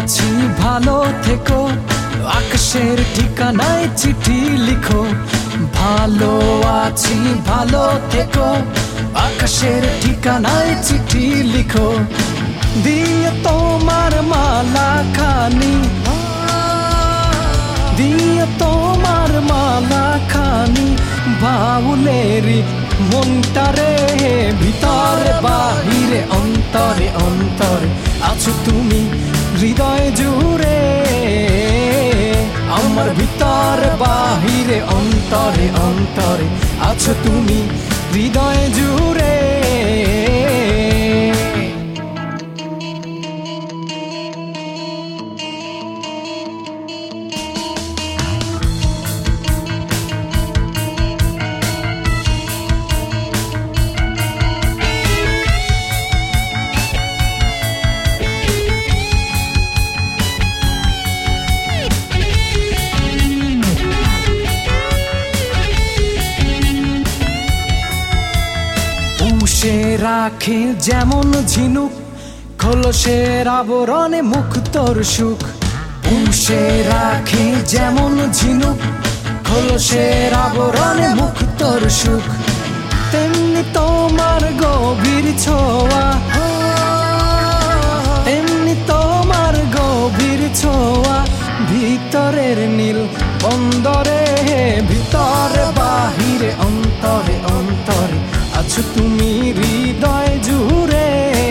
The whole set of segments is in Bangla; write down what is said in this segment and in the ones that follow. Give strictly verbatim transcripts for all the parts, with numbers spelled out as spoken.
আছি ভালো থেকো, আকাশের ঠিকানায় চিঠি লিখো। ভালো আছি ভালো থেকো, আকাশের ঠিকানায় চিঠি লিখো। দিয়ে তোমার মালা খানি, দিয়ে তোমার মালা খানি, বাউলেরি মনটারে ভিতরে বাহিরে অন্তরে অন্তরে আছো তুমি হৃদয় জুড়ে। আমার ভিতর বাহিরে অন্তরে অন্তরে আছো তুমি হৃদয় জুড়ে। পুষে রাখে যেমন ঝিনুক, খোলসের আবরণে মুখ তোর সুখ। পুষে রাখে যেমন ঝিনুক, খোলসের আবরণে মুখ তোর সুখ। তেমনি তোমার গভীর ছোঁয়া, তেমনি তোমার গভীর ছোঁয়া, ভিতরের নীল বন্দরে ভিতরে বাহিরে অন্তরে অন্তরে আছো তুমি হৃদয় জুড়ে।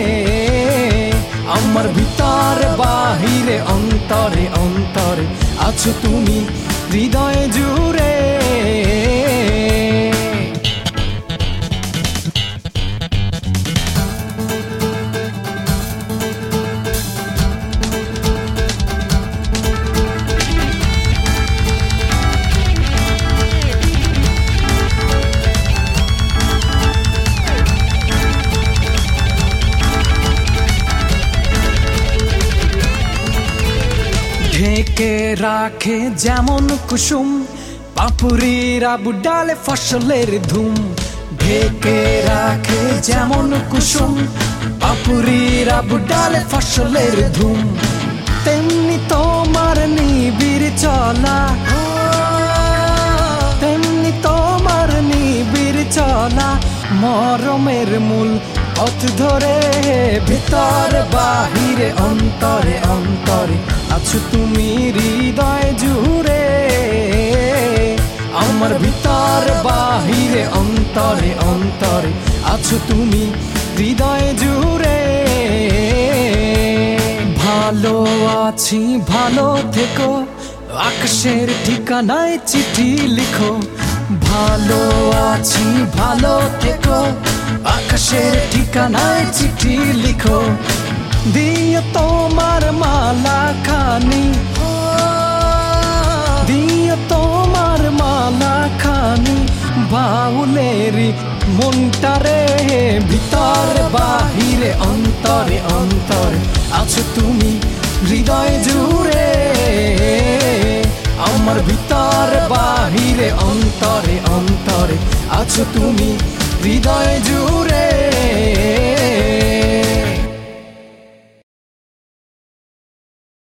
আমার ভিতর বাহিরে অন্তরে অন্তরে আছো তুমি হৃদয় জুড়ে। ঢেকে রাখে যেমন কুসুম, পাপুরির আবু ডালে ফসলের ধুম। ঢেকে রাখে যেমন কুসুম, পাপুরির আবু ডালে ফসলের ধুম। তেমনি তোমার নিবিড় চলা, তেমনি তোমার নিবিড় চলা, মরমের মূল পথ ধরে ভিতর বাহিরে অন্তরে অন্তরে আছো তুমি হৃদয় জুড়ে। আমার ভিতর বাহিরে অন্তরে অন্তরে আছো তুমি হৃদয় জুড়ে। ভালো আছি ভালো থেকো, আকাশের ঠিকানায় চিঠি লিখো। ভালো আছি ভালো থেকো, আকাশের ঠিকানায় চিঠি লিখো। দিয়ে তোমার মালা খানি, দিয়ে তোমার মালা খানি, বাউলেরি মনটারে ভিতরে বাহিরে অন্তরে অন্তরে আছো তুমি হৃদয় জুড়ে। আমার ভিতর বাহিরে অন্তরে অন্তরে আছো তুমি হৃদয় জুড়ে।